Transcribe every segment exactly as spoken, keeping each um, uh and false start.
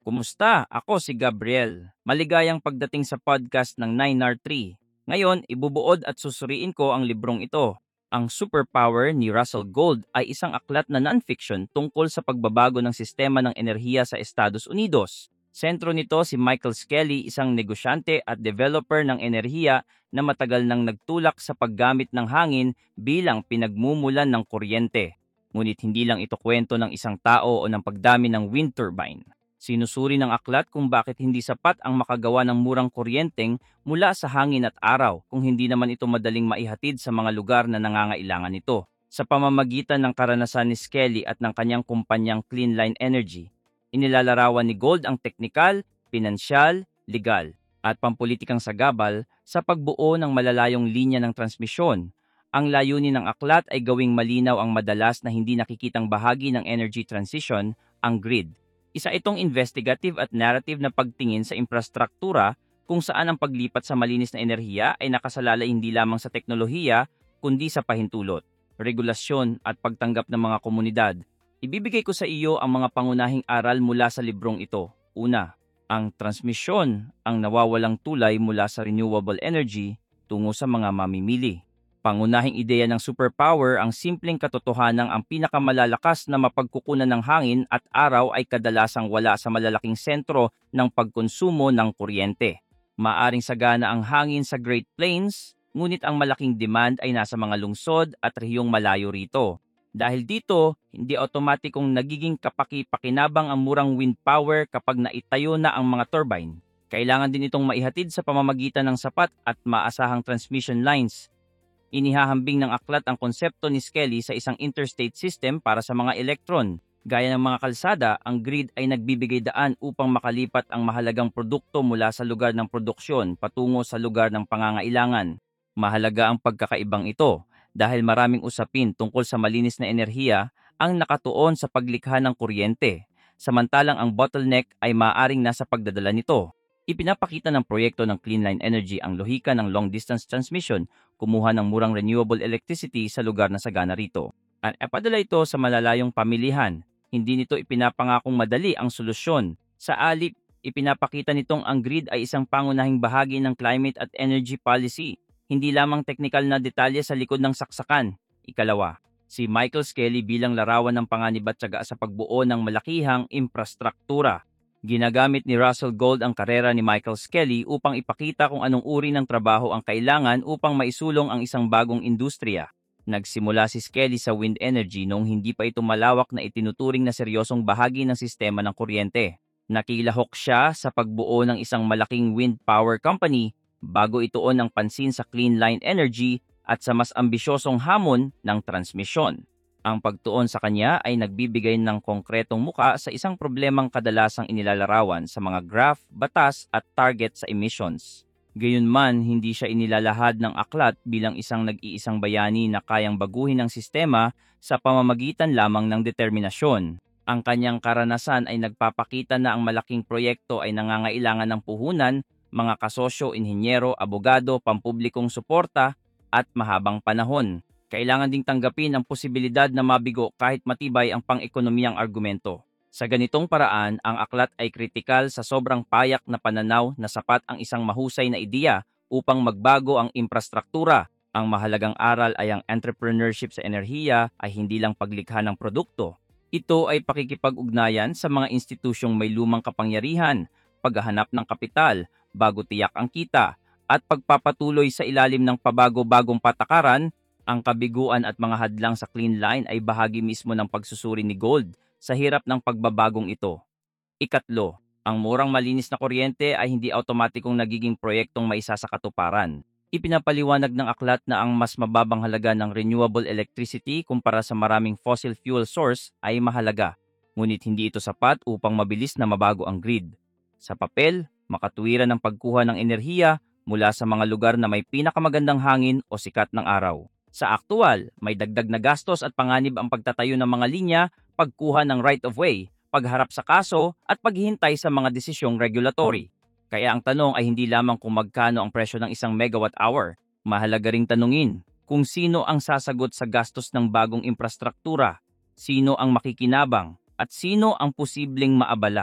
Kumusta? Ako si Gabriel. Maligayang pagdating sa podcast ng nine R three. Ngayon, ibubuod at susuriin ko ang librong ito. Ang Superpower ni Russell Gold ay isang aklat na non-fiction tungkol sa pagbabago ng sistema ng enerhiya sa Estados Unidos. Sentro nito si Michael Skelly, isang negosyante at developer ng enerhiya na matagal nang nagtulak sa paggamit ng hangin bilang pinagmumulan ng kuryente. Ngunit hindi lang ito kwento ng isang tao o ng pagdami ng wind turbine. Sinusuri ng aklat kung bakit hindi sapat ang makagawa ng murang kuryenteng mula sa hangin at araw kung hindi naman ito madaling maihatid sa mga lugar na nangangailangan nito. Sa pamamagitan ng karanasan ni Skelly at ng kanyang kumpanyang Clean Line Energy, inilalarawan ni Gold ang teknikal, pinansyal, legal, at pampulitikang sagabal sa pagbuo ng malalayong linya ng transmisyon. Ang layunin ng aklat ay gawing malinaw ang madalas na hindi nakikitang bahagi ng energy transition, ang grid. Isa itong investigative at narrative na pagtingin sa infrastruktura kung saan ang paglipat sa malinis na enerhiya ay nakasalalay hindi lamang sa teknolohiya kundi sa pahintulot, regulasyon at pagtanggap ng mga komunidad. Ibibigay ko sa iyo ang mga pangunahing aral mula sa librong ito. Una, ang transmisyon ang nawawalang tulay mula sa renewable energy tungo sa mga mamimili. Pangunahing ideya ng superpower ang simpleng katotohanang ang pinakamalalakas na mapagkukunan ng hangin at araw ay kadalasang wala sa malalaking sentro ng pagkonsumo ng kuryente. Maaring sagana ang hangin sa Great Plains, ngunit ang malaking demand ay nasa mga lungsod at rehiyong malayo rito. Dahil dito, hindi automatikong nagiging kapaki-pakinabang ang murang wind power kapag naitayo na ang mga turbine. Kailangan din itong maihatid sa pamamagitan ng sapat at maasahang transmission lines. Inihahambing ng aklat ang konsepto ni Skelly sa isang interstate system para sa mga elektron. Gaya ng mga kalsada, ang grid ay nagbibigay daan upang makalipat ang mahalagang produkto mula sa lugar ng produksyon patungo sa lugar ng pangangailangan. Mahalaga ang pagkakaibang ito dahil maraming usapin tungkol sa malinis na enerhiya ang nakatuon sa paglikha ng kuryente, samantalang ang bottleneck ay maaaring nasa pagdadala nito. Ipinapakita ng proyekto ng Clean Line Energy ang lohika ng long-distance transmission, kumuha ng murang renewable electricity sa lugar na sagana rito. At ipadala ito sa malalayong pamilihan. Hindi nito ipinapangakong madali ang solusyon. Sa alip, ipinapakita nitong ang grid ay isang pangunahing bahagi ng climate at energy policy, hindi lamang teknikal na detalye sa likod ng saksakan. Ikalawa, si Michael Skelly bilang larawan ng panganib at tiyaga sa pagbuo ng malakihang infrastruktura. Ginagamit ni Russell Gold ang karera ni Michael Skelly upang ipakita kung anong uri ng trabaho ang kailangan upang maisulong ang isang bagong industriya. Nagsimula si Skelly sa wind energy noong hindi pa ito malawak na itinuturing na seryosong bahagi ng sistema ng kuryente. Nakilahok siya sa pagbuo ng isang malaking wind power company bago ituon ang pansin sa clean line energy at sa mas ambisyosong hamon ng transmisyon. Ang pagtuon sa kanya ay nagbibigay ng konkretong muka sa isang problemang kadalasang inilalarawan sa mga graph, batas at target sa emissions. Gayunman, hindi siya inilalahad ng aklat bilang isang nag-iisang bayani na kayang baguhin ang sistema sa pamamagitan lamang ng determinasyon. Ang kanyang karanasan ay nagpapakita na ang malaking proyekto ay nangangailangan ng puhunan, mga kasosyo, inhinyero, abogado, pampublikong suporta at mahabang panahon. Kailangan ding tanggapin ang posibilidad na mabigo kahit matibay ang pang-ekonomiyang argumento. Sa ganitong paraan, ang aklat ay kritikal sa sobrang payak na pananaw na sapat ang isang mahusay na ideya upang magbago ang infrastruktura. Ang mahalagang aral ay ang entrepreneurship sa enerhiya ay hindi lang paglikha ng produkto. Ito ay pakikipag-ugnayan sa mga institusyong may lumang kapangyarihan, paghahanap ng kapital, bago tiyak ang kita, at pagpapatuloy sa ilalim ng pabago-bagong patakaran. Ang kabiguan at mga hadlang sa clean line ay bahagi mismo ng pagsusuri ni Gold sa hirap ng pagbabagong ito. Ikatlo, ang murang malinis na kuryente ay hindi automatikong nagiging proyektong maisa sa katuparan. Ipinapaliwanag ng aklat na ang mas mababang halaga ng renewable electricity kumpara sa maraming fossil fuel source ay mahalaga, ngunit hindi ito sapat upang mabilis na mabago ang grid. Sa papel, makatuwiran ng pagkuha ng enerhiya mula sa mga lugar na may pinakamagandang hangin o sikat ng araw. Sa aktual, may dagdag na gastos at panganib ang pagtatayo ng mga linya, pagkuha ng right-of-way, pagharap sa kaso, at paghihintay sa mga desisyong regulatory. Kaya ang tanong ay hindi lamang kung magkano ang presyo ng isang megawatt hour. Mahalaga ring tanungin kung sino ang sasagot sa gastos ng bagong infrastruktura, sino ang makikinabang, at sino ang posibleng maabala.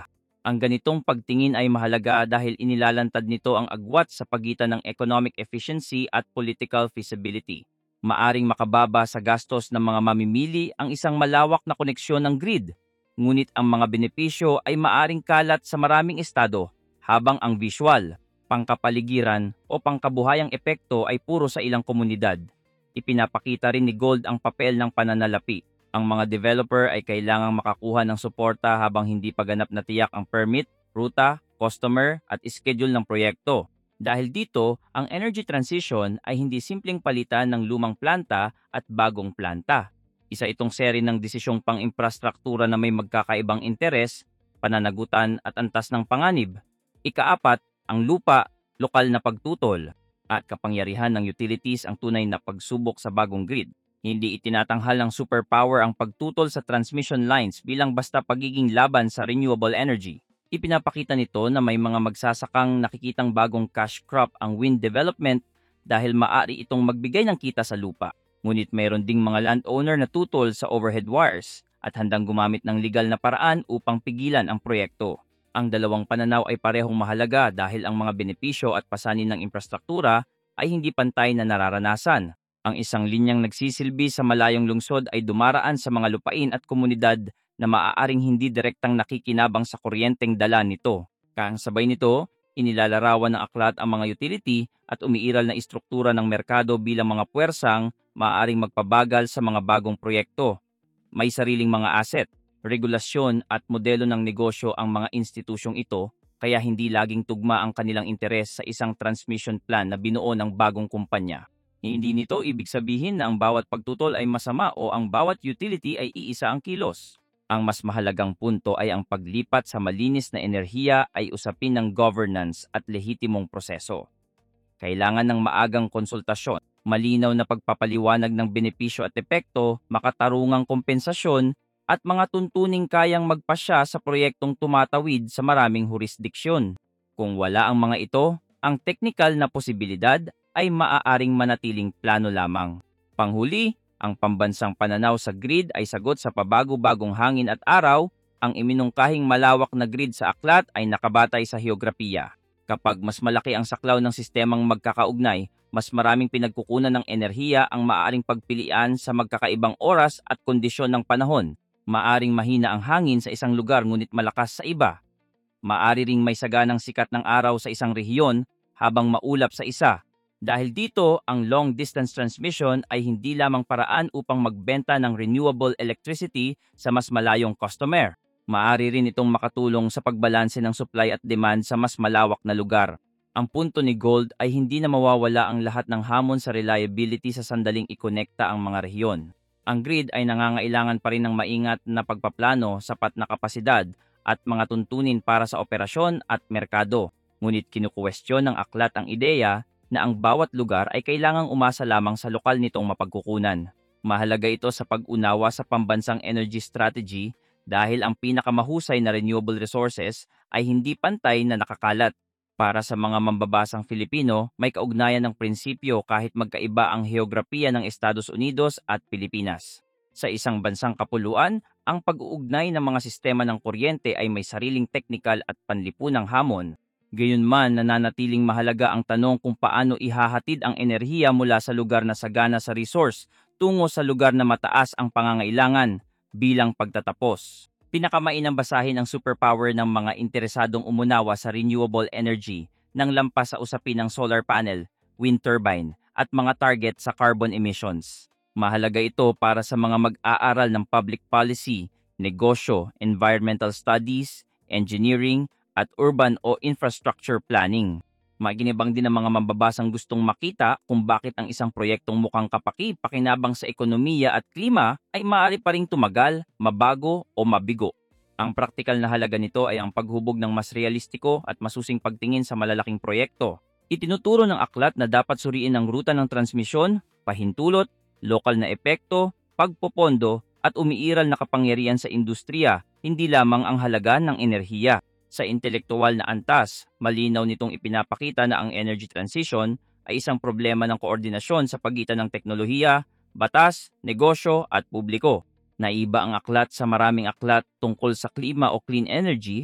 Ang ganitong pagtingin ay mahalaga dahil inilalantad nito ang agwat sa pagitan ng economic efficiency at political feasibility. Maaring makababa sa gastos ng mga mamimili ang isang malawak na koneksyon ng grid, ngunit ang mga benepisyo ay maaring kalat sa maraming estado, habang ang visual, pangkapaligiran o pangkabuhayang epekto ay puro sa ilang komunidad. Ipinapakita rin ni Gold ang papel ng pananalapi. Ang mga developer ay kailangang makakuha ng suporta habang hindi pa ganap na tiyak ang permit, ruta, customer at schedule ng proyekto. Dahil dito, ang energy transition ay hindi simpleng palitan ng lumang planta at bagong planta. Isa itong seri ng desisyong pang-infrastruktura na may magkakaibang interes, pananagutan at antas ng panganib. Ikaapat, ang lupa, lokal na pagtutol, at kapangyarihan ng utilities ang tunay na pagsubok sa bagong grid. Hindi itinatanghal ng superpower ang pagtutol sa transmission lines bilang basta pagiging laban sa renewable energy. Ipinapakita nito na may mga magsasakang nakikitang bagong cash crop ang wind development dahil maaari itong magbigay ng kita sa lupa. Ngunit mayroon ding mga landowner na tutol sa overhead wires at handang gumamit ng legal na paraan upang pigilan ang proyekto. Ang dalawang pananaw ay parehong mahalaga dahil ang mga benepisyo at pasanin ng infrastruktura ay hindi pantay na nararanasan. Ang isang linyang nagsisilbi sa malayong lungsod ay dumaraan sa mga lupain at komunidad na maaaring hindi direktang nakikinabang sa kuryenteng dala nito. Kasabay nito, inilalarawan ng aklat ang mga utility at umiiral na istruktura ng merkado bilang mga puwersang maaaring magpabagal sa mga bagong proyekto. May sariling mga asset, regulasyon at modelo ng negosyo ang mga institusyong ito, kaya hindi laging tugma ang kanilang interes sa isang transmission plan na binuo ng bagong kumpanya. Hindi nito ibig sabihin na ang bawat pagtutol ay masama o ang bawat utility ay iisa ang kilos. Ang mas mahalagang punto ay ang paglipat sa malinis na enerhiya ay usapin ng governance at lehitimong proseso. Kailangan ng maagang konsultasyon, malinaw na pagpapaliwanag ng benepisyo at epekto, makatarungang kompensasyon, at mga tuntuning kayang magpasya sa proyektong tumatawid sa maraming jurisdiksyon. Kung wala ang mga ito, ang teknikal na posibilidad ay maaaring manatiling plano lamang. Panghuli, ang pambansang pananaw sa grid ay sagot sa pabago-bagong hangin at araw. Ang iminungkahing malawak na grid sa aklat ay nakabatay sa heograpiya. Kapag mas malaki ang saklaw ng sistemang magkakaugnay, mas maraming pinagkukunan ng enerhiya ang maaaring pagpilian sa magkakaibang oras at kondisyon ng panahon. Maaring mahina ang hangin sa isang lugar ngunit malakas sa iba. Maari ring may saganang sikat ng araw sa isang rehiyon habang maulap sa isa. Dahil dito, ang long-distance transmission ay hindi lamang paraan upang magbenta ng renewable electricity sa mas malayong customer. Maaari rin itong makatulong sa pagbalanse ng supply at demand sa mas malawak na lugar. Ang punto ni Gold ay hindi na mawawala ang lahat ng hamon sa reliability sa sandaling ikonekta ang mga rehiyon. Ang grid ay nangangailangan pa rin ng maingat na pagpaplano, sapat na kapasidad, at mga tuntunin para sa operasyon at merkado. Ngunit kinukwestiyon ng aklat ang ideya na ang bawat lugar ay kailangang umasa lamang sa lokal nitong mapagkukunan. Mahalaga ito sa pag-unawa sa pambansang energy strategy dahil ang pinakamahusay na renewable resources ay hindi pantay na nakakalat. Para sa mga mambabasang Filipino, may kaugnayan ng prinsipyo kahit magkaiba ang heograpiya ng Estados Unidos at Pilipinas. Sa isang bansang kapuluan, ang pag-uugnay ng mga sistema ng kuryente ay may sariling teknikal at panlipunang hamon. Gayunman, nananatiling mahalaga ang tanong kung paano ihahatid ang enerhiya mula sa lugar na sagana sa resource tungo sa lugar na mataas ang pangangailangan bilang pagtatapos. Pinakamainam basahin ang superpower ng mga interesadong umunawa sa renewable energy nang lampas sa usapin ng solar panel, wind turbine, at mga target sa carbon emissions. Mahalaga ito para sa mga mag-aaral ng public policy, negosyo, environmental studies, engineering, at urban o infrastructure planning. Maginibang din ang mga mambabasang gustong makita kung bakit ang isang proyektong mukhang kapaki-pakinabang sa ekonomiya at klima ay maaari pa ring tumagal, mabago o mabigo. Ang praktikal na halaga nito ay ang paghubog ng mas realistiko at masusing pagtingin sa malalaking proyekto. Itinuturo ng aklat na dapat suriin ang ruta ng transmisyon, pahintulot, lokal na epekto, pagpopondo at umiiral na kapangyarihan sa industriya, hindi lamang ang halaga ng enerhiya. Sa intelektual na antas, malinaw nitong ipinapakita na ang energy transition ay isang problema ng koordinasyon sa pagitan ng teknolohiya, batas, negosyo at publiko. Naiba ang aklat sa maraming aklat tungkol sa klima o clean energy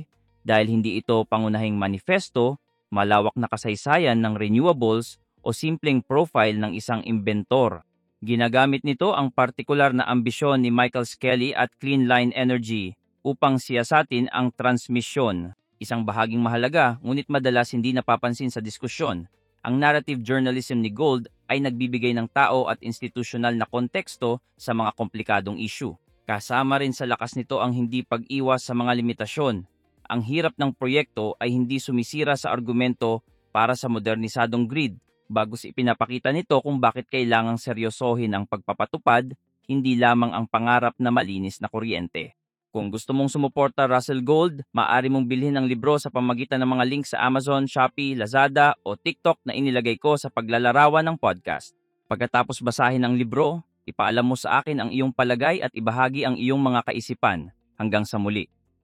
dahil hindi ito pangunahing manifesto, malawak na kasaysayan ng renewables o simpleng profile ng isang inventor. Ginagamit nito ang partikular na ambisyon ni Michael Skelly at Clean Line Energy upang siyasatin ang transmisyon. Isang bahaging mahalaga ngunit madalas hindi napapansin sa diskusyon. Ang narrative journalism ni Gold ay nagbibigay ng tao at institusyonal na konteksto sa mga komplikadong issue. Kasama rin sa lakas nito ang hindi pag-iwas sa mga limitasyon. Ang hirap ng proyekto ay hindi sumisira sa argumento para sa modernisadong grid, bagos ipinapakita nito kung bakit kailangang seryosohin ang pagpapatupad, hindi lamang ang pangarap na malinis na kuryente. Kung gusto mong sumuporta Russell Gold, maaari mong bilhin ang libro sa pamamagitan ng mga links sa Amazon, Shopee, Lazada o TikTok na inilagay ko sa paglalarawan ng podcast. Pagkatapos basahin ang libro, ipaalam mo sa akin ang iyong palagay at ibahagi ang iyong mga kaisipan. Hanggang sa muli.